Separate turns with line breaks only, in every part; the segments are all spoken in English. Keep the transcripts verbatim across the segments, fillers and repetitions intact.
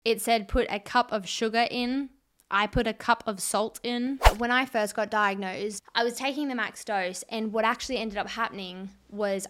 It said put a cup of sugar in. I put a cup of salt in. When I first got diagnosed, I was taking the max dose, and what actually ended up happening was...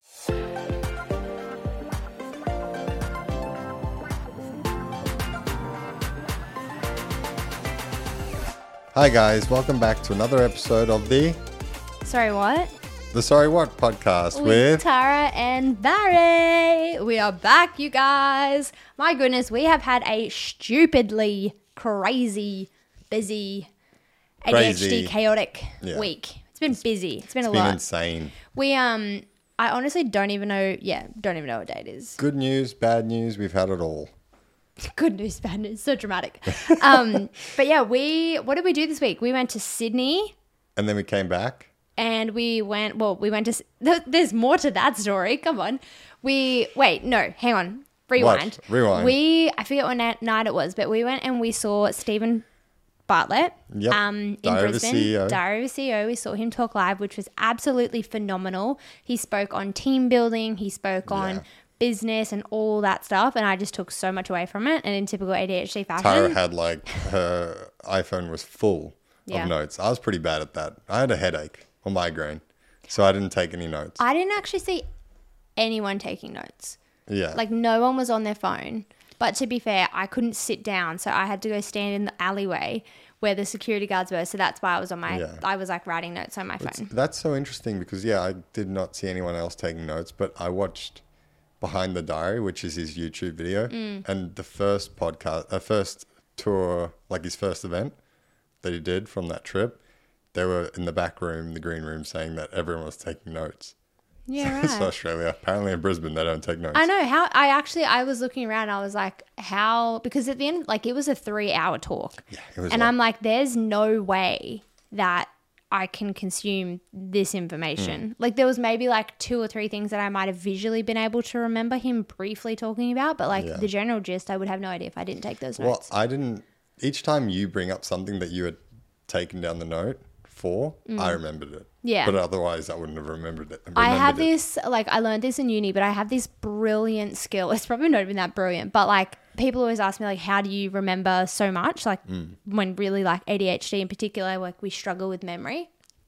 Hi guys, welcome back to another episode of the...
Sorry, what?
The Sorry What podcast with...
with Tara and Barry. We are back, you guys. My goodness, we have had a stupidly crazy, busy, A D H D
Crazy.
chaotic
Yeah.
week. It's been busy. It's been
It's
a
been
lot.
insane.
We um, I honestly don't even know. Yeah, don't even know what day it is.
Good news, bad news, we've had it all.
Good news, bad news. So dramatic. um, but yeah, we. What did we do this week? We went to Sydney.
And then we came back.
And we went, well, we went to, th- there's more to that story. Come on. We, wait, no, hang on. Rewind.
What? Rewind.
We, I forget what na- night it was, but we went and we saw Stephen Bartlett
Yep.
um, in
Diary of a
Brisbane.
C E O.
Diary of a C E O. We saw him talk live, which was absolutely phenomenal. He spoke on team building. He spoke on
Yeah.
business and all that stuff. And I just took so much away from it. And in typical A D H D fashion.
Tara had like, her iPhone was full
Yeah.
of notes. I was pretty bad at that. I had a headache or migraine, so I didn't take any notes.
I didn't actually see anyone taking notes.
yeah.
Like no one was on their phone. But to be fair, I couldn't sit down, so I had to go stand in the alleyway where the security guards were. So that's why I was on my,
Yeah.
I was like writing notes on my phone.
That's so interesting because, yeah, I did not see anyone else taking notes, but I watched Behind the Diary, which is his YouTube video,
Mm.
and the first podcast, uh, first tour, like his first event that he did from that trip, they were in the back room, the green room, saying that everyone was taking notes.
Yeah,
So
right.
Australia, apparently in Brisbane, they don't take notes.
I know how. I actually, I was looking around. I was like, how? Because at the end, like it was a three-hour talk,
Yeah, it was
and
long.
I'm like, there's no way that I can consume this information.
Hmm.
Like there was maybe like two or three things that I might have visually been able to remember him briefly talking about, but like
Yeah.
the general gist, I would have no idea if I didn't take those
Well,
notes.
I didn't. Each time you bring up something that you had taken down the note for, I remembered it.
Mm. Yeah.
But otherwise, I wouldn't have remembered it.
I have
remembered it.
this, like, I learned this in uni, but I have this brilliant skill. It's probably not even that brilliant, but like, people always ask me, like, how do you remember so much? Like, when really, like, A D H D in particular, like, we struggle with memory.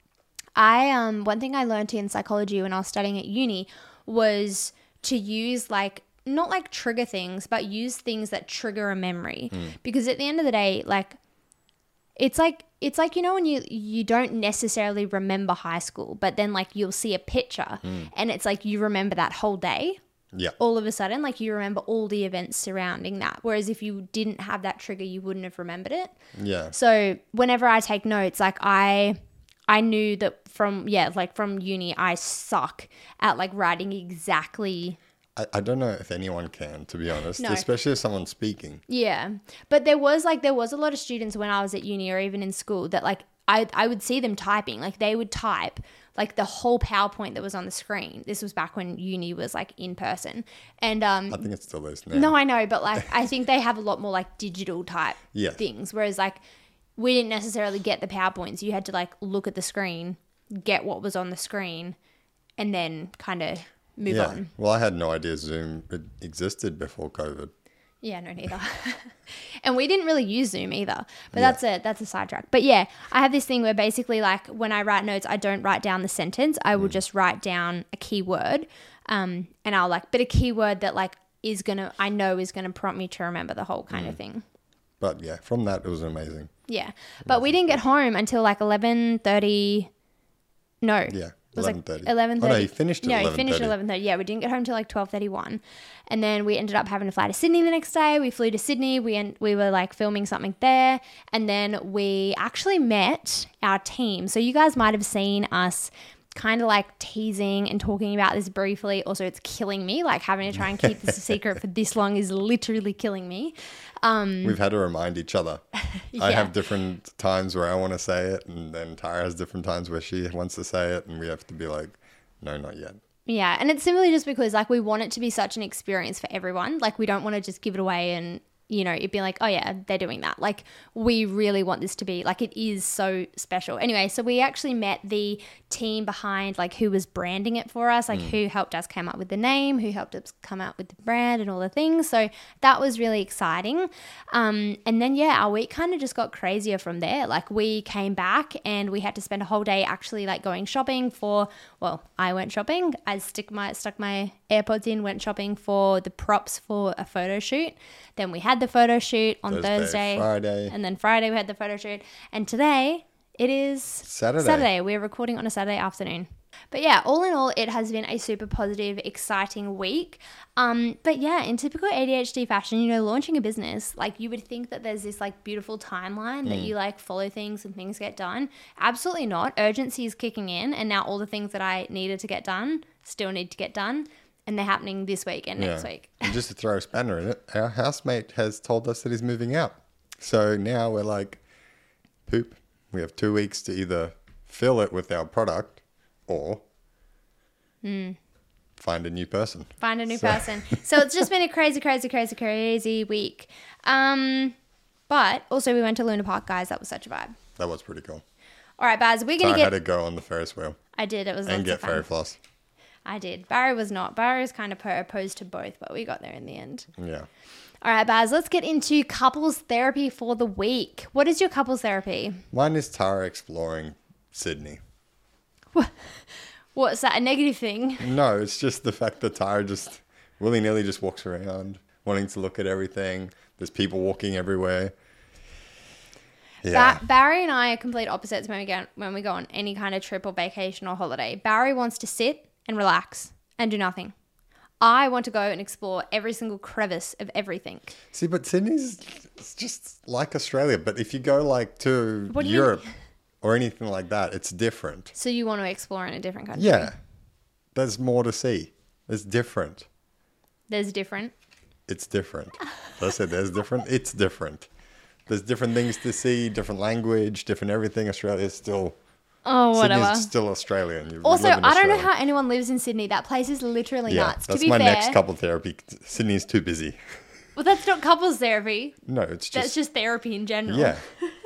I, um, one thing I learned in psychology when I was studying at uni was to use, like, not like trigger things, but use things that trigger a memory. Because at the end of the day, like, it's like it's like, you know, when you you don't necessarily remember high school, but then like you'll see a picture and it's like you remember that whole day
Yeah.
all of a sudden, like you remember all the events surrounding that, whereas if you didn't have that trigger, you wouldn't have remembered it.
Yeah.
So whenever I take notes, like I I knew that from yeah like from uni I suck at like writing exactly.
I, I don't know if anyone can, to be honest,
No.
especially if someone's speaking.
Yeah. But there was like there was a lot of students when I was at uni or even in school that like I I would see them typing. Like they would type like the whole PowerPoint that was on the screen. This was back when uni was like in person. And um
I think it still is now.
no, I know, but like I think they have a lot more like digital type
Yeah.
things. Whereas like we didn't necessarily get the PowerPoints. You had to like look at the screen, get what was on the screen, and then kind of move
yeah.
on.
Well, I had no idea Zoom it existed before COVID.
Yeah, no, neither. And we didn't really use Zoom either. But
Yeah.
that's a that's a sidetrack. But yeah, I have this thing where basically like when I write notes, I don't write down the sentence. I
Mm.
will just write down a keyword. Um, and I'll like, but a keyword that like is gonna I know is gonna prompt me to remember the whole
Mm.
kind of thing.
But yeah, from that, it was amazing.
Yeah. But we didn't get home until like eleven thirty. No.
Yeah.
It was like
eleven thirty.
eleven thirty.
Oh, no, you finished at
No, you
eleven
finished at
thirty.
eleven thirty. Yeah, we didn't get home till like twelve thirty-one. And then we ended up having to fly to Sydney the next day. We flew to Sydney. We en- we were like filming something there. And then we actually met our team. So you guys might have seen us kind of like teasing and talking about this briefly. Also, it's killing me. Like having to try and keep this a secret for this long is literally killing me. Um,
We've had to remind each other.
Yeah.
I have different times where I want to say it, and then Tara has different times where she wants to say it, and we have to be like, no, not yet.
Yeah, and it's simply just because like we want it to be such an experience for everyone. Like we don't want to just give it away and you know, it'd be like, oh yeah, they're doing that. Like, we really want this to be, like, it is so special. Anyway, so we actually met the team behind, like, who was branding it for us, like mm. who helped us come up with the name, who helped us come out with the brand and all the things. So that was really exciting. Um, and then, yeah, our week kind of just got crazier from there. Like, we came back and we had to spend a whole day actually, like, going shopping for, well, I went shopping. I stick my stuck my AirPods in, went shopping for the props for a photo shoot. Then we had the photo shoot on
Thursday,
Thursday,
Friday.
And then Friday we had the photo shoot. And today it is
Saturday.
Saturday. We're recording on a Saturday afternoon. But yeah, all in all, it has been a super positive, exciting week. Um, but yeah, in typical A D H D fashion, you know, launching a business, like you would think that there's this like beautiful timeline mm. that you like follow things and things get done. Absolutely not. Urgency is kicking in, and now all the things that I needed to get done still need to get done. And they're happening this week and yeah. next week.
And just to throw a spanner in it, our housemate has told us that he's moving out. So now we're like, poop. We have two weeks to either fill it with our product or mm. find a new person.
Find a new
so.
person. So it's just been a crazy, crazy, crazy, crazy week. Um, but also we went to Luna Park, guys. That was such a vibe.
That was pretty cool.
All right, Baz, we're going to
so
get...
I had to go on the Ferris wheel.
I did. It was
And
lots
get
of fun.
fairy floss.
I did. Barry was not. Barry was kind of opposed to both, but we got there in the end.
Yeah.
All right, Baz, let's get into couples therapy for the week. What is your couples therapy?
Mine is Tara exploring Sydney.
What? What's that, a negative thing?
No, it's just the fact that Tara just willy-nilly just walks around wanting to look at everything. There's people walking everywhere. Yeah.
Ba- Barry and I are complete opposites when we go when we go on any kind of trip or vacation or holiday. Barry wants to sit and relax and do nothing. I want to go and explore every single crevice of everything.
See, but Sydney's it's just like Australia. But if you go like to
What do you
Europe
mean?
or anything like that, it's different.
So you want to explore in a different country?
Yeah. There's more to see. It's different.
There's different.
It's different. I said there's different. It's different. There's different things to see, different language, different everything. Australia is still...
Oh, whatever.
Sydney's still Australian. You
Also,
live in
I don't know
Australia.
how anyone lives in Sydney. That place is literally
yeah,
nuts.
That's
to be
my
fair,
next couple therapy. Sydney's too busy.
Well, that's not couples therapy.
No, it's just...
That's just therapy in general.
Yeah.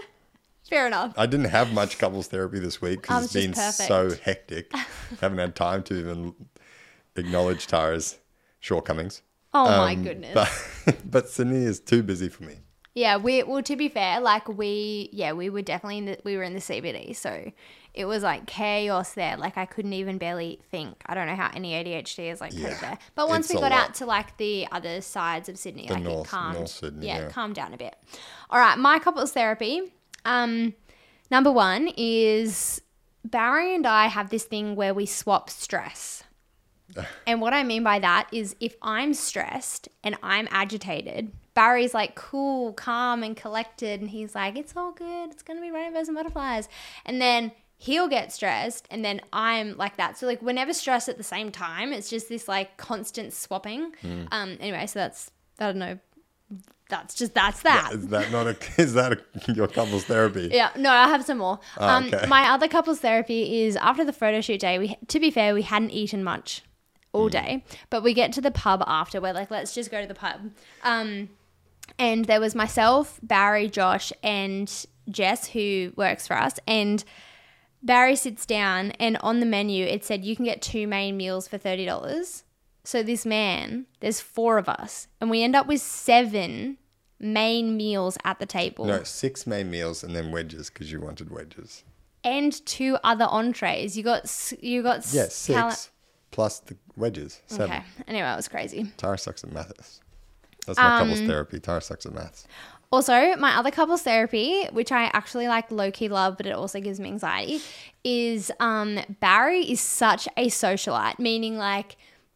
Fair enough.
I didn't have much couples therapy this week because it's
Ours
been
just
so
perfect.
hectic. Haven't had time to even acknowledge Tara's shortcomings.
Oh, my
Um,
goodness.
But, but Sydney is too busy for me.
Yeah, we well to be fair, like we yeah, we were definitely in the, we were in the C B D, so it was like chaos there. Like I couldn't even barely think. I don't know how any A D H D is like
Yeah,
cope there. But once
it's
we
a
got
lot.
out to like the other sides of Sydney,
The
like
north-
it calmed
North Sydney,
yeah,
yeah.
it calmed down a bit. All right, my couples therapy. Um number one is Barry and I have this thing where we swap stress. And what I mean by that is if I'm stressed and I'm agitated, Barry's like cool, calm and collected. And he's like, it's all good. It's going to be rainbows and butterflies. And then he'll get stressed and then I'm like that. So like we're never stressed at the same time. It's just this like constant swapping.
Mm.
Um. Anyway, so that's, I don't know. That's just, that's that.
Is that not a, is that a, your couples therapy?
Yeah, no, I have some more.
Oh,
um,
okay.
My other couples therapy is after the photo shoot day. We, to be fair, we hadn't eaten much all day, but we get to the pub after. We're like, let's just go to the pub. Um, and there was myself, Barry, Josh, and Jess who works for us. And Barry sits down, and on the menu it said you can get two main meals for thirty dollars. So this man, there's four of us, and we end up with seven main meals at the table.
No, six main meals and then wedges because you wanted wedges.
And two other entrees. You got s- you got s-
Yeah, six
cala-
plus the wedges. Seven.
Okay. Anyway, it was crazy.
Tara sucks at maths. That's my
Um,
couples therapy. Tara sucks at maths.
Also, my other couples therapy, which I actually like low-key love, but it also gives me anxiety, is um, Barry is such a socialite, meaning like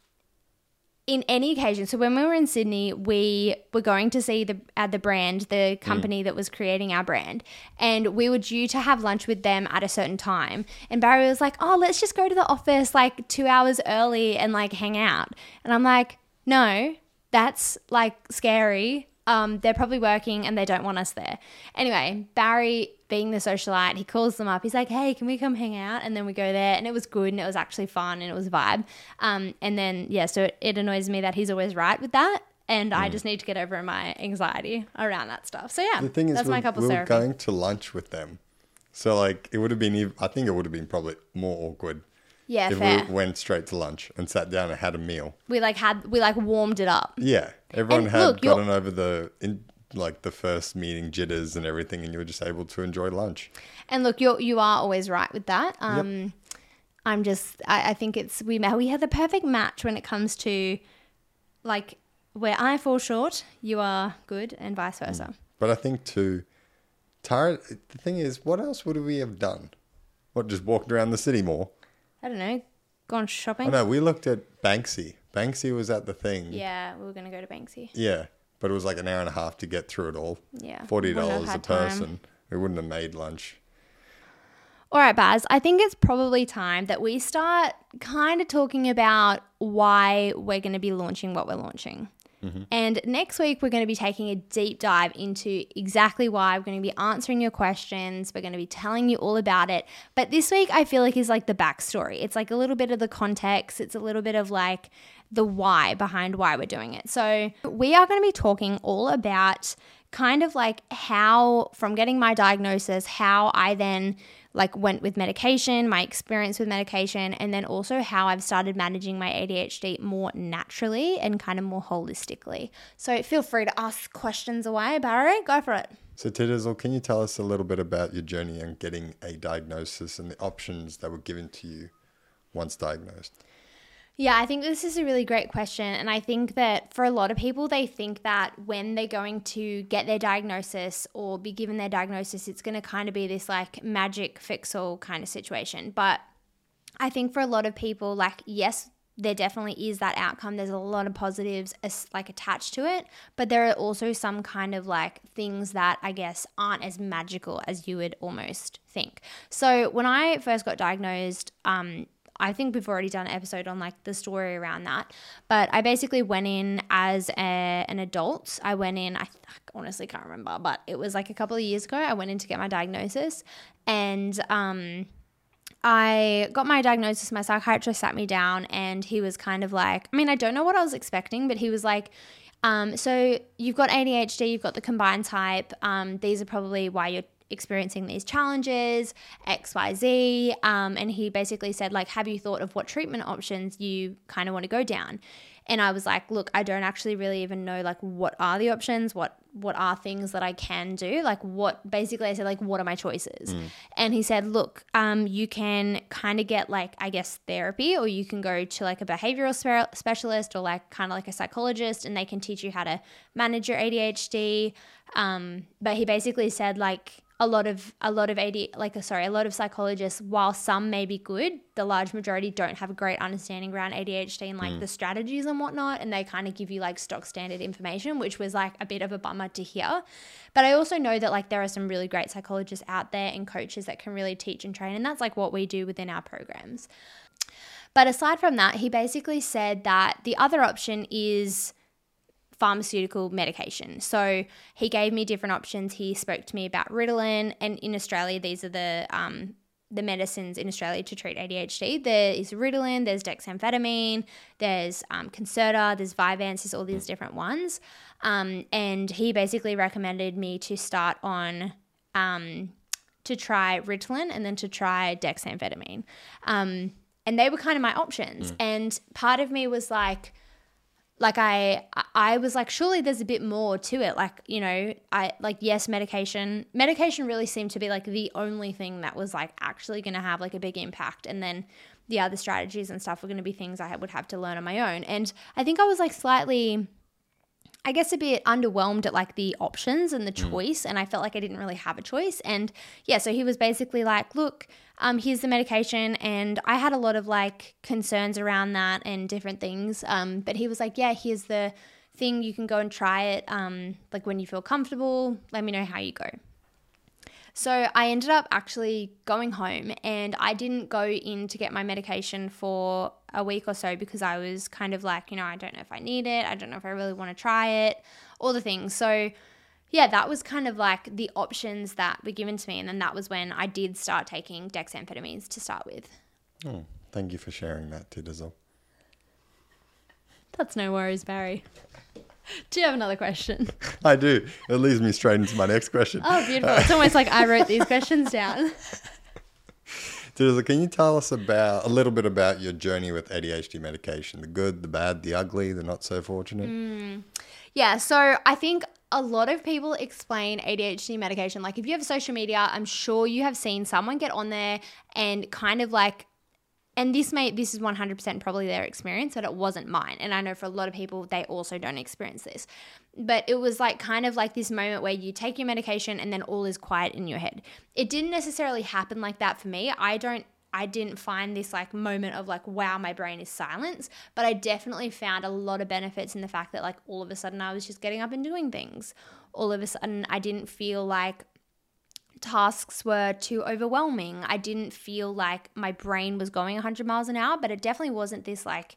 in any occasion. So when we were in Sydney, we were going to see the uh, the brand, the company that was creating our brand, and we were due to have lunch with them at a certain time. And Barry was like, "Oh, let's just go to the office like two hours early and like hang out." And I'm like, "No, that's like scary. Um, they're probably working and they don't want us there." Anyway, Barry, being the socialite, he calls them up. He's like, "Hey, can we come hang out?" And then we go there, and it was good, and it was actually fun, and it was a vibe. Um, and then, yeah, so it, it annoys me that he's always right with that. And I just need to get over my anxiety around that stuff. So yeah,
The thing is,
that's
we,
my couples
we were
therapy.
going to lunch with them. So like it would have been, ev- I think it would have been probably more awkward
Yeah,
if
fair.
we went straight to lunch and sat down and had a meal.
We like had we like warmed it up.
Yeah, everyone
And
had
look, you're-
gotten over the in, like the first meeting jitters and everything, and you were just able to enjoy lunch.
And look, you you are always right with that. Um, I'm just I, I think it's we ma- we have the perfect match when it comes to like where I fall short, you are good, and vice versa.
But I think too, Tara. The thing is, what else would we have done? What, just walked around the city more?
I don't know, gone shopping.
Oh no, we looked at Banksy. Banksy was at the thing.
Yeah, we were gonna go to Banksy.
Yeah, but it was like an hour and a half to get through it all.
Yeah,
Forty
wouldn't have
dollars a
had time.
person. We wouldn't have made lunch.
All right, Baz, I think it's probably time that we start kind of talking about why we're going to be launching what we're launching. Mm-hmm. And next week, we're going to be taking a deep dive into exactly why. We're going to be answering your questions. We're going to be telling you all about it. But this week, I feel like is like the backstory. It's like a little bit of the context. It's a little bit of like the why behind why we're doing it. So we are going to be talking all about kind of like how, from getting my diagnosis, how I then like went with medication, my experience with medication, and then also how I've started managing my A D H D more naturally and kind of more holistically. So feel free to ask questions away, Barry. Go for it.
So Tidizzle, can you tell us a little bit about your journey and getting a diagnosis and the options that were given to you once diagnosed?
Yeah, I think this is a really great question. And I think that for a lot of people, they think that when they're going to get their diagnosis or be given their diagnosis, it's going to kind of be this like magic fix-all kind of situation. But I think for a lot of people, like, yes, there definitely is that outcome. There's a lot of positives as, like attached to it, but there are also some kind of like things that I guess aren't as magical as you would almost think. So when I first got diagnosed, um, I think we've already done an episode on like the story around that, but I basically went in as a, an adult. I went in, I, I honestly can't remember, but it was like a couple of years ago. I went in to get my diagnosis, and um, I got my diagnosis. My psychiatrist sat me down, and he was kind of like, I mean, I don't know what I was expecting, but he was like, um, so you've got A D H D, you've got the combined type. Um, these are probably why you're experiencing these challenges, X Y Z. Um, and he basically said, like, have you thought of what treatment options you kind of want to go down? And I was like, look, I don't actually really even know, like, what are the options? What what are things that I can do? Like, what, basically I said, like, what are my choices? Mm. And he said, look, um, you can kind of get, like, I guess therapy, or you can go to, like, a behavioral spe- specialist, or, like, kind of like a psychologist, and they can teach you how to manage your A D H D. Um, but he basically said, like, a lot of a lot of A D like sorry a lot of psychologists, while some may be good, the large majority don't have a great understanding around A D H D and like mm. the strategies and whatnot, and they kind of give you like stock standard information, which was like a bit of a bummer to hear. But I also know that like there are some really great psychologists out there and coaches that can really teach and train, and that's like what we do within our programs. But aside from that, he basically said that the other option is pharmaceutical medication. So he gave me different options. He spoke to me about Ritalin, and in Australia, these are the um, the medicines in Australia to treat A D H D. There is Ritalin, there's dexamphetamine, there's um, Concerta, there's Vyvanse, there's all these different ones. Um, and he basically recommended me to start on um, to try Ritalin and then to try dexamphetamine. Um, and they were kind of my options. Mm. And part of me was like, Like I, I was like, surely there's a bit more to it. Like, you know, I like, yes, medication, medication really seemed to be like the only thing that was like actually going to have like a big impact. And then the other strategies and stuff were going to be things I would have to learn on my own. And I think I was like slightly, I guess, a bit underwhelmed at like the options and the choice. Mm. And I felt like I didn't really have a choice. And yeah, so he was basically like, look, um, here's the medication. And I had a lot of like concerns around that and different things. Um, but he was like, yeah, here's the thing. You can go and try it. Um, like when you feel comfortable, let me know how you go. So I ended up actually going home, and I didn't go in to get my medication for a week or so because I was kind of like, you know, I don't know if I need it. I don't know if I really want to try it, all the things. So yeah, that was kind of like the options that were given to me. And then that was when I did start taking dexamphetamines to start with.
Oh, thank you for sharing that, Tidizzle.
That's no worries, Barry. Do you have another question?
I do. It leads me straight into my next question.
Oh, beautiful. It's almost like I wrote these questions down.
Teresa, can you tell us about a little bit about your journey with A D H D medication? The good, the bad, the ugly, the not so fortunate?
Mm. Yeah, so I think a lot of people explain A D H D medication. Like if you have social media, I'm sure you have seen someone get on there and kind of like, and this may this is one hundred percent probably their experience, but it wasn't mine. And I know for a lot of people, they also don't experience this. But it was like kind of like this moment where you take your medication and then all is quiet in your head. It didn't necessarily happen like that for me. I don't I didn't find this like moment of like, wow, my brain is silence. But I definitely found a lot of benefits in the fact that like all of a sudden I was just getting up and doing things. All of a sudden I didn't feel like tasks were too overwhelming. I didn't feel like my brain was going one hundred miles an hour, but it definitely wasn't this like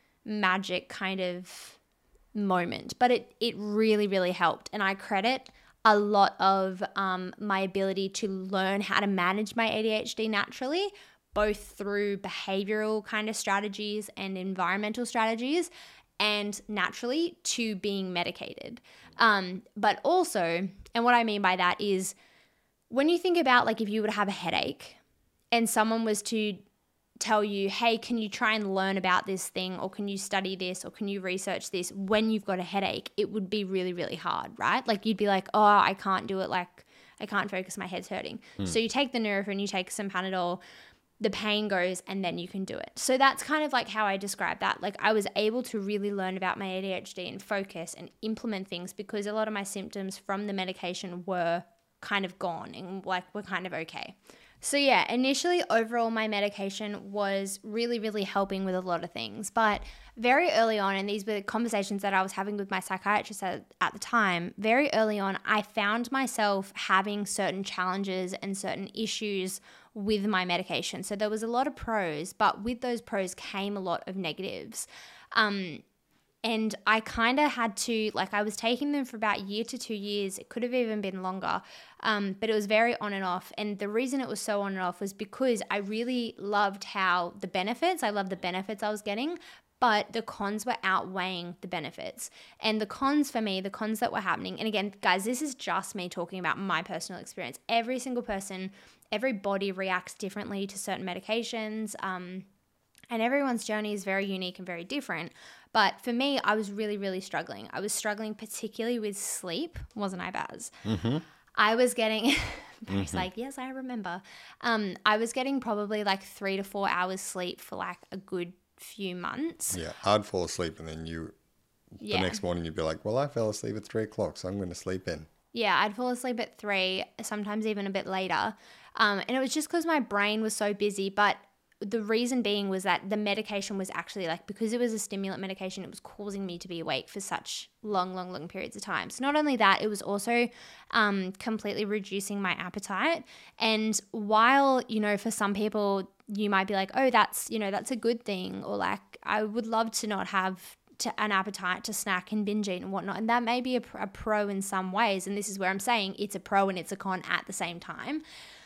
magic kind of moment. But it it really, really helped. And I credit a lot of um, my ability to learn how to manage my A D H D naturally, both through behavioral kind of strategies and environmental strategies, and naturally to being medicated. Um, but also, and what I mean by that is, when you think about like if you would have a headache and someone was to tell you, hey, can you try and learn about this thing, or can you study this, or can you research this when you've got a headache, it would be really, really hard, right? Like you'd be like, oh, I can't do it. Like I can't focus. My head's hurting. Mm. So you take the Nurofen, you take some Panadol, the pain goes, and then you can do it. So that's kind of like how I describe that. Like I was able to really learn about my A D H D and focus and implement things because a lot of my symptoms from the medication were kind of gone and like we're kind of okay. So yeah, initially overall my medication was really, really helping with a lot of things. But very early on, and these were the conversations that I was having with my psychiatrist at, at the time, very early on, I found myself having certain challenges and certain issues with my medication. So there was a lot of pros, but with those pros came a lot of negatives. Um, And I kind of had to, like I was taking them for about a year to two years. It could have even been longer, um, but it was very on and off. And the reason it was so on and off was because I really loved how the benefits, I loved the benefits I was getting, but the cons were outweighing the benefits. And the cons for me, the cons that were happening, and again, guys, this is just me talking about my personal experience. Every single person, every body reacts differently to certain medications, um, and everyone's journey is very unique and very different. But for me, I was really, really struggling. I was struggling particularly with sleep, wasn't I, Baz? Mm-hmm. I was getting, Barry's mm-hmm. like, yes, I remember. Um, I was getting probably like three to four hours sleep for like a good few months.
Yeah, I'd fall asleep and then you, yeah. the next morning you'd be like, well, I fell asleep at three o'clock, so I'm going to sleep in.
Yeah, I'd fall asleep at three, sometimes even a bit later. Um, and it was just because my brain was so busy, but the reason being was that the medication was actually like, because it was a stimulant medication, it was causing me to be awake for such long, long, long periods of time. So not only that, it was also um, completely reducing my appetite. And while, you know, for some people, you might be like, oh, that's, you know, that's a good thing. Or like, I would love to not have to an appetite to snack and binge eat and whatnot. And that may be a, a pro in some ways. And this is where I'm saying it's a pro and it's a con at the same time.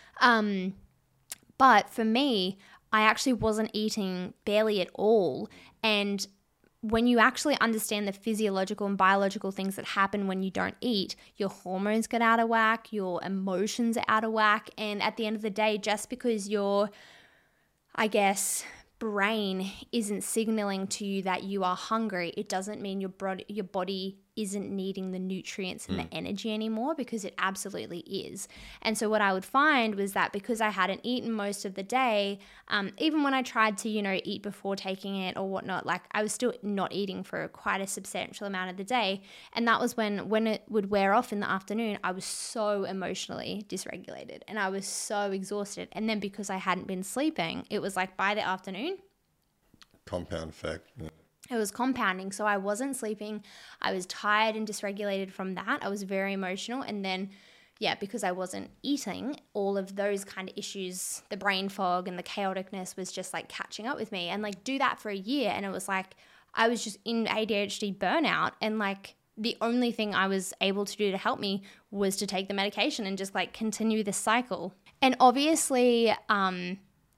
Um, but for me, I actually wasn't eating barely at all. And when you actually understand the physiological and biological things that happen when you don't eat, your hormones get out of whack, your emotions are out of whack. And at the end of the day, just because your, I guess, brain isn't signaling to you that you are hungry, it doesn't mean your body, your body isn't needing the nutrients and mm. the energy anymore, because it absolutely is. And so what I would find was that because I hadn't eaten most of the day, um, even when I tried to, you know, eat before taking it or whatnot, like I was still not eating for quite a substantial amount of the day. And that was when, when it would wear off in the afternoon, I was so emotionally dysregulated and I was so exhausted. And then because I hadn't been sleeping, it was like by the afternoon,
compound effect. Yeah.
It was compounding. So I wasn't sleeping. I was tired and dysregulated from that. I was very emotional. And then, yeah, because I wasn't eating, all of those kind of issues, the brain fog and the chaoticness was just like catching up with me. And like do that for a year. And it was like, I was just in A D H D burnout. And like the only thing I was able to do to help me was to take the medication and just like continue this cycle. And obviously, um,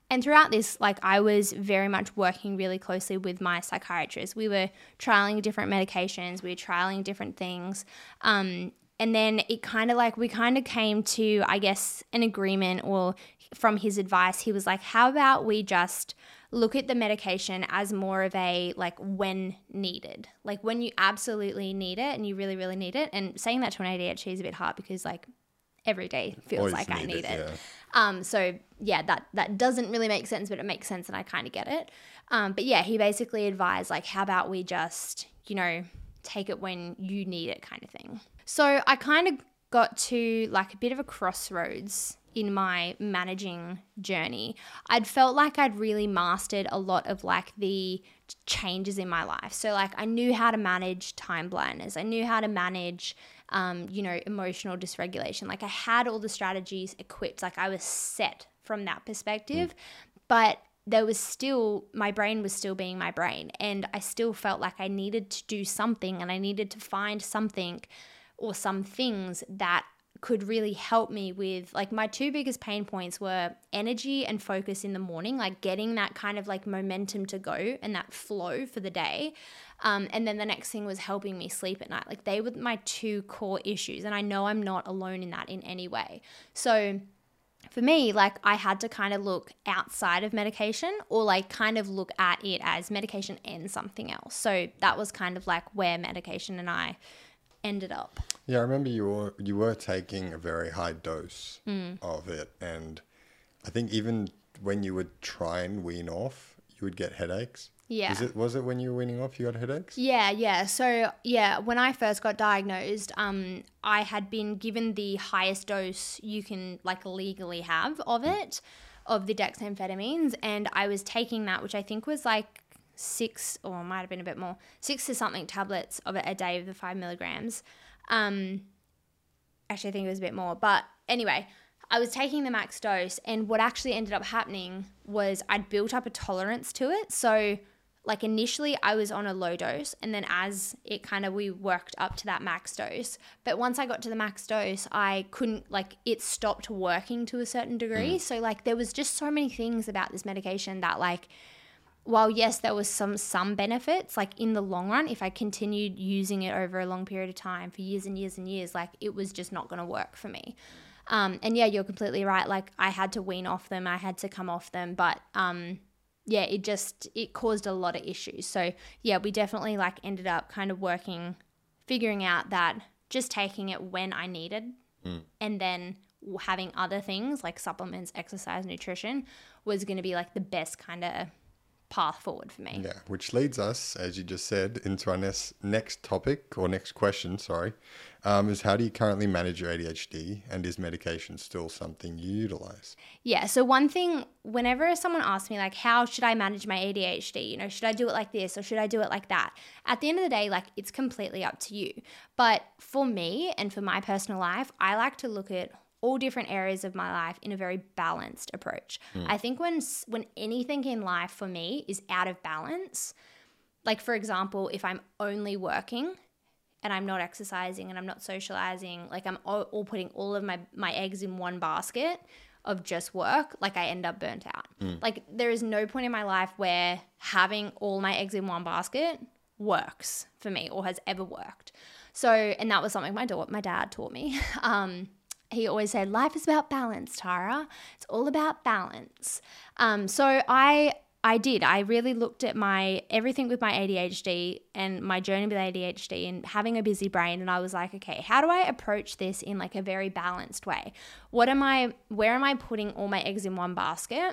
And throughout this, like I was very much working really closely with my psychiatrist. We were trialing different medications. We were trialing different things. Um, and then it kind of like, we kind of came to, I guess, an agreement, or from his advice, he was like, how about we just look at the medication as more of a like when needed, like when you absolutely need it and you really, really need it. And saying that to an A D H D is a bit hard because like every day feels
Always
like I
need
need
it,
it.
yeah.
Um, so yeah, that, that doesn't really make sense, but it makes sense and I kind of get it. Um, but yeah, he basically advised like, how about we just, you know, take it when you need it kind of thing. So I kind of got to like a bit of a crossroads in my managing journey. I'd felt like I'd really mastered a lot of like the changes in my life. So like I knew how to manage time blindness. I knew how to manage, um, you know, emotional dysregulation. Like I had all the strategies equipped. Like I was set from that perspective, mm. but there was still, my brain was still being my brain. And I still felt like I needed to do something, and I needed to find something or some things that could really help me with, like, my two biggest pain points were energy and focus in the morning, like getting that kind of like momentum to go and that flow for the day. Um, and then the next thing was helping me sleep at night. Like they were my two core issues. And I know I'm not alone in that in any way. So for me, like I had to kind of look outside of medication, or like kind of look at it as medication and something else. So that was kind of like where medication and I ended up.
Yeah, I remember you were you were taking a very high dose
mm.
of it, and I think even when you would try and wean off, you would get headaches.
Yeah.
Was it was it when you were weaning off you had headaches?
Yeah, yeah. So yeah, when I first got diagnosed, um, I had been given the highest dose you can like legally have of it, of the dexamphetamines, and I was taking that, which I think was like six, or it might have been a bit more, six to something tablets of it a day of the five milligrams. Um, actually, I think it was a bit more. But anyway, I was taking the max dose, and what actually ended up happening was I'd built up a tolerance to it. So like initially I was on a low dose, and then as it kind of, we worked up to that max dose. But once I got to the max dose, I couldn't, like it stopped working to a certain degree. Mm. So like there was just so many things about this medication that like, while yes, there was some some benefits, like in the long run, if I continued using it over a long period of time for years and years and years, like it was just not going to work for me. Um, and yeah, you're completely right. Like I had to wean off them. I had to come off them. But um, yeah, it just, it caused a lot of issues. So yeah, we definitely like ended up kind of working, figuring out that just taking it when I needed mm. and then having other things like supplements, exercise, nutrition was going to be like the best kind of path forward for me.
Yeah, which leads us, as you just said, into our next next topic or next question, sorry, um, is how do you currently manage your A D H D, and is medication still something you utilize?
Yeah, so one thing, whenever someone asks me like, how should I manage my A D H D? You know, should I do it like this or should I do it like that? At the end of the day, like it's completely up to you. But for me and for my personal life, I like to look at all different areas of my life in a very balanced approach. Mm. I think when when anything in life for me is out of balance, like for example, if I'm only working and I'm not exercising and I'm not socializing, like I'm all, all putting all of my, my eggs in one basket of just work, like I end up burnt out. Mm. Like there is no point in my life where having all my eggs in one basket works for me or has ever worked. So, and that was something my daughter, my dad taught me. Um, He always said, life is about balance, Tara. It's all about balance. Um, so I I did. I really looked at my everything with my A D H D and my journey with A D H D and having a busy brain. And I was like, okay, how do I approach this in like a very balanced way? What am I, where am I putting all my eggs in one basket?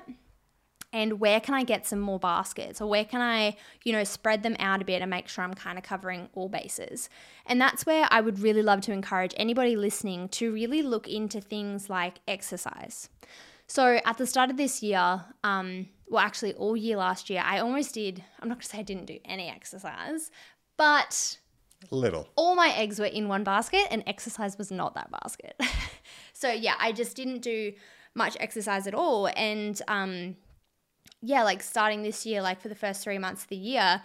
And where can I get some more baskets, or where can I, you know, spread them out a bit and make sure I'm kind of covering all bases? And that's where I would really love to encourage anybody listening to really look into things like exercise. So at the start of this year, um, well, actually all year last year, I almost did, I'm not going to say I didn't do any exercise, but
little.
All my eggs were in one basket and exercise was not that basket. So yeah, I just didn't do much exercise at all. And, um, yeah, like starting this year, like for the first three months of the year,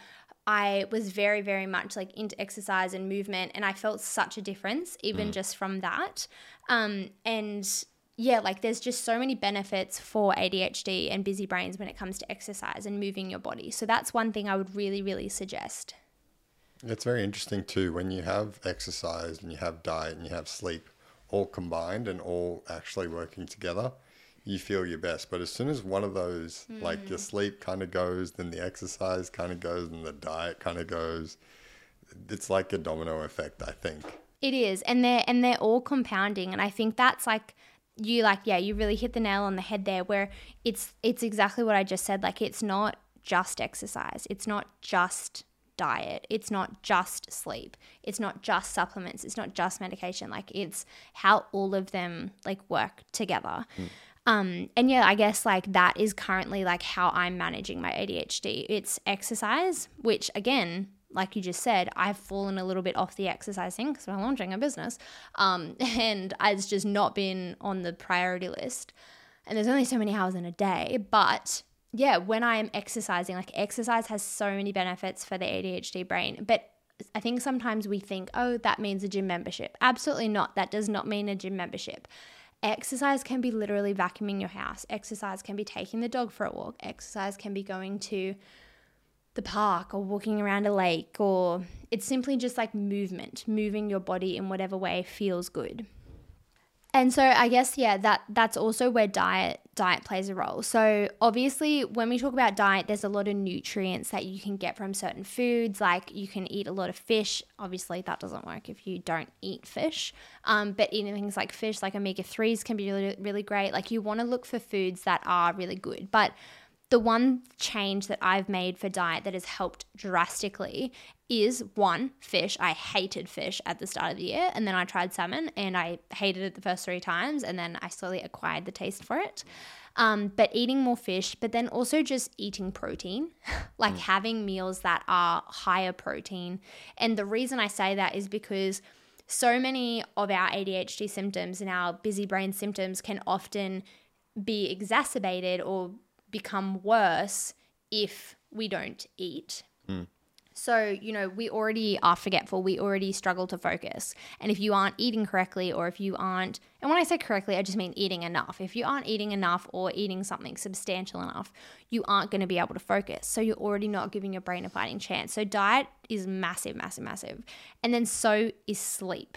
I was very, very much like into exercise and movement, and I felt such a difference even mm. just from that. Um, and yeah, like there's just so many benefits for A D H D and busy brains when it comes to exercise and moving your body. So that's one thing I would really, really suggest.
It's very interesting too when you have exercise and you have diet and you have sleep all combined and all actually working together, you feel your best. But as soon as one of those, mm. like your sleep kind of goes, then the exercise kind of goes and the diet kind of goes, it's like a domino effect, I think.
It is. And they're, and they're all compounding. And I think that's like, you like, yeah, you really hit the nail on the head there where it's, it's exactly what I just said. Like it's not just exercise. It's not just diet. It's not just sleep. It's not just supplements. It's not just medication. Like it's how all of them like work together. Mm. Um, and yeah, I guess like that is currently like how I'm managing my A D H D. It's exercise, which again, like you just said, I've fallen a little bit off the exercise thing because I'm launching a business. Um, and it's just not been on the priority list. And there's only so many hours in a day. But yeah, when I am exercising, like exercise has so many benefits for the A D H D brain. But I think sometimes we think, oh, that means a gym membership. Absolutely not. That does not mean a gym membership. Exercise can be literally vacuuming your house. Exercise can be taking the dog for a walk. Exercise can be going to the park or walking around a lake, or it's simply just like movement, moving your body in whatever way feels good. And so I guess, yeah, that that's also where diet diet plays a role. So obviously when we talk about diet, there's a lot of nutrients that you can get from certain foods. Like you can eat a lot of fish. Obviously that doesn't work if you don't eat fish. Um, but eating things like fish, like omega threes can be really, really great. Like you want to look for foods that are really good. But the one change that I've made for diet that has helped drastically is one, fish. I hated fish at the start of the year, and then I tried salmon and I hated it the first three times, and then I slowly acquired the taste for it. Um, but eating more fish, but then also just eating protein, like mm. having meals that are higher protein. And the reason I say that is because so many of our A D H D symptoms and our busy brain symptoms can often be exacerbated or become worse if we don't eat. Mm. So, you know, we already are forgetful. We already struggle to focus. And if you aren't eating correctly, or if you aren't, and when I say correctly, I just mean eating enough. If you aren't eating enough or eating something substantial enough, you aren't going to be able to focus. So you're already not giving your brain a fighting chance. So diet is massive, massive, massive. And then so is sleep.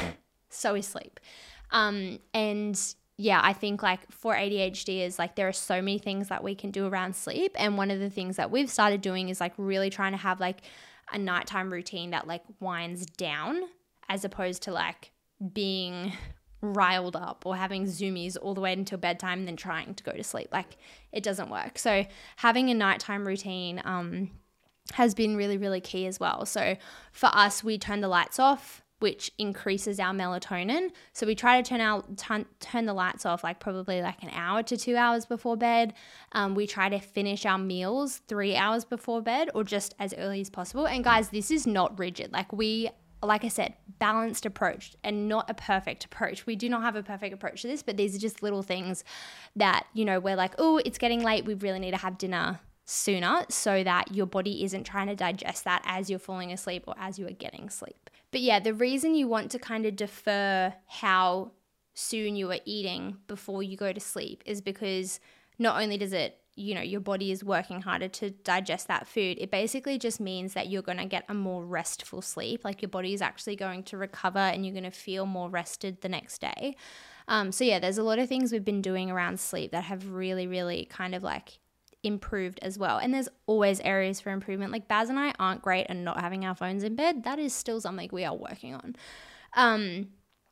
so is sleep. Um, and yeah, I think like for A D H D is like there are so many things that we can do around sleep. And one of the things that we've started doing is like really trying to have like a nighttime routine that like winds down, as opposed to like being riled up or having zoomies all the way until bedtime and then trying to go to sleep. Like it doesn't work. So having a nighttime routine um, has been really, really key as well. So for us, we turn the lights off, which increases our melatonin. So we try to turn our turn, turn the lights off like probably like an hour to two hours before bed. Um, we try to finish our meals three hours before bed or just as early as possible. And guys, this is not rigid. Like we, like I said, balanced approach and not a perfect approach. We do not have a perfect approach to this, but these are just little things that, you know, we're like, oh, it's getting late. We really need to have dinner sooner so that your body isn't trying to digest that as you're falling asleep or as you are getting sleep. But yeah, the reason you want to kind of defer how soon you are eating before you go to sleep is because not only does it, you know, your body is working harder to digest that food, it basically just means that you're going to get a more restful sleep. Like your body is actually going to recover and you're going to feel more rested the next day. Um, so yeah, there's a lot of things we've been doing around sleep that have really, really kind of like improved as well. And there's always areas for improvement. Like Baz and I aren't great at not having our phones in bed. That is still something we are working on. Um,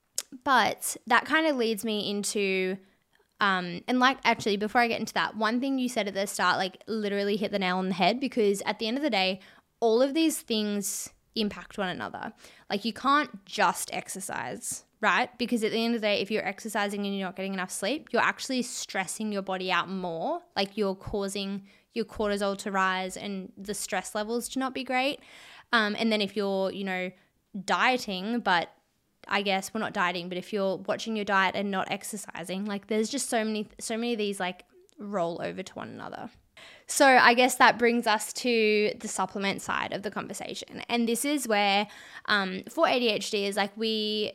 but that kind of leads me into, um, and like actually before I get into that, one thing you said at the start, like literally hit the nail on the head, because at the end of the day, all of these things impact one another. Like you can't just exercise, right? Because at the end of the day, if you're exercising and you're not getting enough sleep, you're actually stressing your body out more. Like you're causing your cortisol to rise and the stress levels to not be great. Um, and then if you're, you know, dieting, but I guess we're not dieting, but if you're watching your diet and not exercising, like there's just so many, so many of these like roll over to one another. So I guess that brings us to the supplement side of the conversation. And this is where um, for A D H D is like we,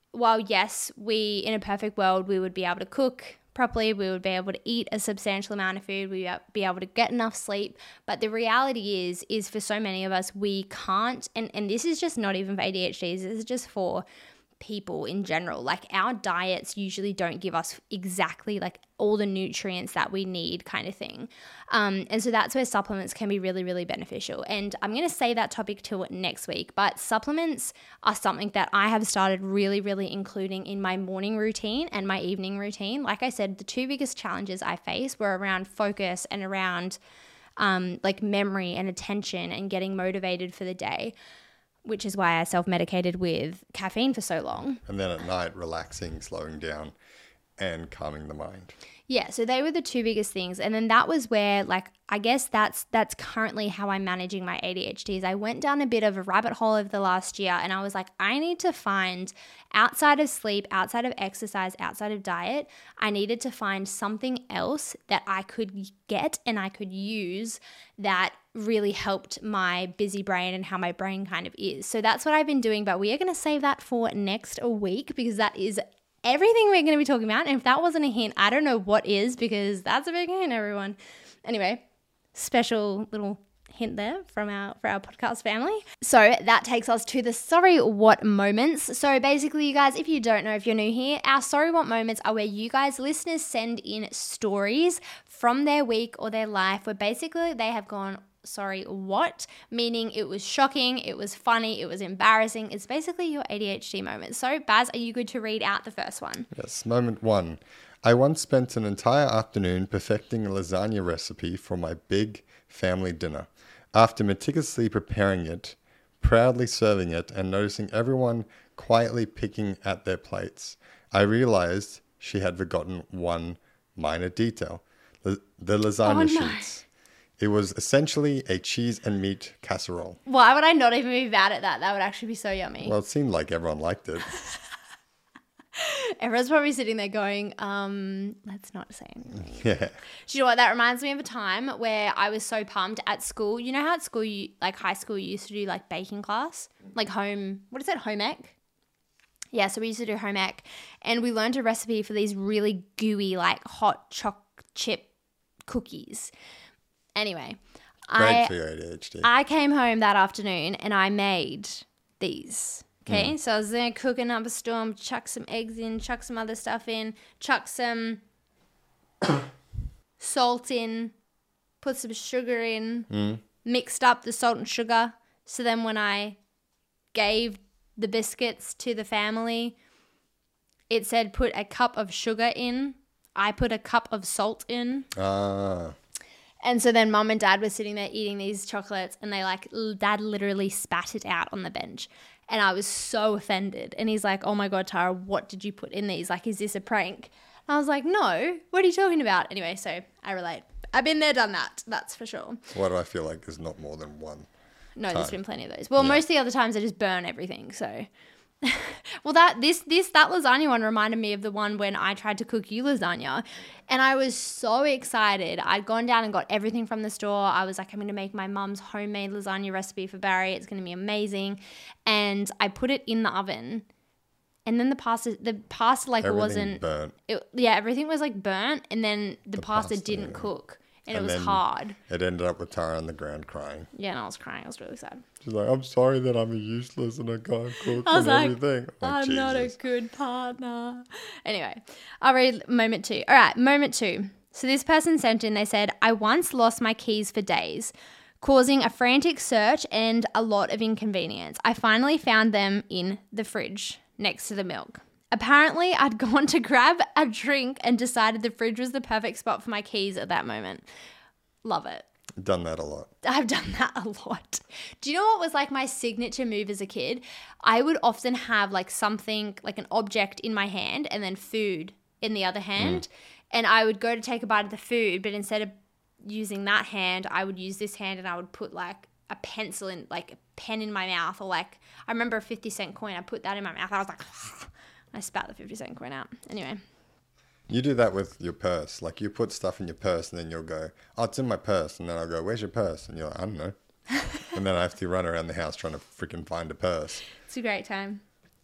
while yes, we, in a perfect world, we would be able to cook properly, we would be able to eat a substantial amount of food, we would be able to get enough sleep. But the reality is, is for so many of us, we can't, and, and this is just not even for A D H Ds, this is just for people in general. Like our diets usually don't give us exactly like all the nutrients that we need kind of thing. Um, and so that's where supplements can be really, really beneficial. And I'm going to save that topic till next week, but supplements are something that I have started really, really including in my morning routine and my evening routine. Like I said, the two biggest challenges I face were around focus and around um, like memory and attention and getting motivated for the day, which is why I self-medicated with caffeine for so long.
And then at night, relaxing, slowing down, and calming the mind.
Yeah, so they were the two biggest things. And then that was where, like, I guess that's that's currently how I'm managing my A D H Ds. I went down a bit of a rabbit hole over the last year, and I was like, I need to find, outside of sleep, outside of exercise, outside of diet, I needed to find something else that I could get and I could use that really helped my busy brain and how my brain kind of is. So that's what I've been doing, but we are going to save that for next week because that is everything we're going to be talking about. And if that wasn't a hint, I don't know what is, because that's a big hint, everyone. Anyway, special little hint there from our for our podcast family. So that takes us to the sorry what moments. So basically, you guys, if you don't know, if you're new here, our sorry what moments are where you guys listeners send in stories from their week or their life where basically they have gone sorry what, meaning it was shocking, it was funny, it was embarrassing. It's basically your A D H D moment. So Baz, are you good to read out the first one?
Yes, moment one. I once spent an entire afternoon perfecting a lasagna recipe for my big family dinner. After meticulously preparing it, proudly serving it, and noticing everyone quietly picking at their plates, I realized she had forgotten one minor detail. La- the lasagna
Oh, no.
sheets. It was essentially a cheese and meat casserole.
Why would I not even be bad at that? That would actually be so yummy.
Well, it seemed like everyone liked it.
Everyone's probably sitting there going, um, let's not say anything.
Yeah.
Do you know what? That reminds me of a time where I was so pumped at school. You know how at school, you like high school, you used to do like baking class? Like home, what is it, home ec? Yeah, so we used to do home ec. And we learned a recipe for these really gooey, like hot choc chip cookies. Anyway,
Great
I,
for your A D H D.
I came home that afternoon and I made these. Okay, mm. So I was there cooking up a storm, chuck some eggs in, chuck some other stuff in, chuck some salt in, put some sugar in,
mm.
mixed up the salt and sugar. So then when I gave the biscuits to the family, it said put a cup of sugar in. I put a cup of salt in.
Ah.
And so then mum and dad were sitting there eating these chocolates and they like, dad literally spat it out on the bench. And I was so offended. And he's like, oh my God, Tara, what did you put in these? Like, is this a prank? And I was like, no, what are you talking about? Anyway, so I relate. I've been there, done that. That's for sure.
Why do I feel like there's not more than one?
No,
time?
There's been plenty of those. Well,
Yeah.
most of the other times I just burn everything. So, well, that this this that lasagna one reminded me of the one when I tried to cook you lasagna, and I was so excited. I'd gone down and got everything from the store. I was like, I'm going to make my mum's homemade lasagna recipe for Barry. It's going to be amazing, and I put it in the oven, and then the pasta the pasta like
Everything
wasn't
burnt.
It, yeah, everything was like burnt, and then the,
The
pasta,
pasta,
didn't
yeah.
cook. And,
And
it was
then-
hard.
It ended up with Tara on the ground crying.
Yeah, and I was crying. I was really sad.
She's like, I'm sorry that I'm useless and I can't cook
I was
and
like,
everything. Oh,
I'm not a
Jesus.
good partner. Anyway, I'll read moment two. All right, moment two. So this person sent in, they said, I once lost my keys for days, causing a frantic search and a lot of inconvenience. I finally found them in the fridge next to the milk. Apparently, I'd gone to grab a drink and decided the fridge was the perfect spot for my keys at that moment. Love it.
Done that a lot.
I've done that a lot. Do you know what was like my signature move as a kid? I would often have like something, like an object in my hand and then food in the other hand. Mm. And I would go to take a bite of the food, but instead of using that hand, I would use this hand and I would put like a pencil in, like a pen in my mouth, or like, I remember a fifty cent coin, I put that in my mouth. I was like, I spat the fifty cent coin out. Anyway.
You do that with your purse. Like, you put stuff in your purse and then you'll go, oh, it's in my purse. And then I'll go, where's your purse? And you're like, I don't know. And then I have to run around the house trying to freaking find a purse.
It's a great time.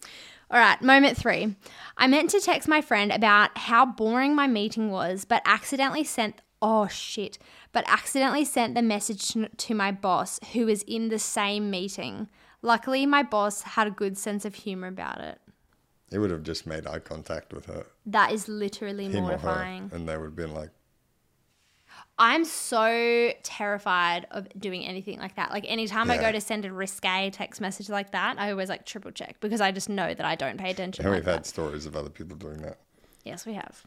All right, moment three. I meant to text my friend about how boring my meeting was, but accidentally sent, oh shit, but accidentally sent the message to my boss who was in the same meeting. Luckily, my boss had a good sense of humor about it.
He would have just made eye contact with her.
That is literally
him
mortifying.
Or her, and they would have been like,
I'm so terrified of doing anything like that. Like anytime
Yeah.
I go to send a risque text message like that, I always like triple check because I just know that I don't pay attention.
and
like
we've
that.
had stories of other people doing that.
Yes, we have.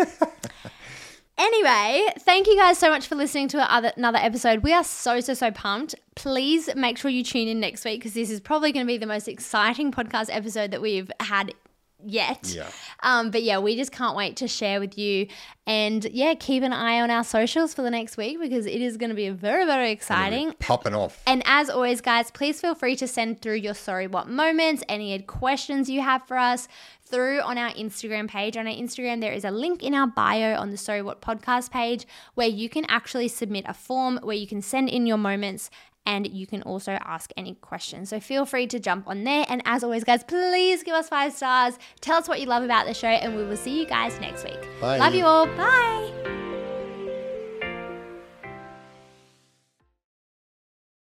Anyway, thank you guys so much for listening to other, another episode. We are so, so, so pumped. Please make sure you tune in next week because this is probably going to be the most exciting podcast episode that we've had yet.
Yeah.
Um, but yeah, we just can't wait to share with you. And yeah, keep an eye on our socials for the next week because it is going to be very, very exciting.
Popping off.
And as always, guys, please feel free to send through your Sorry What moments, any questions you have for us through on our Instagram page. On our Instagram, there is a link in our bio on the Sorry What podcast page where you can actually submit a form where you can send in your moments and you can also ask any questions. So feel free to jump on there. And as always, guys, please give us five stars. Tell us what you love about the show and we will see you guys next week.
Bye.
Love you all. Bye.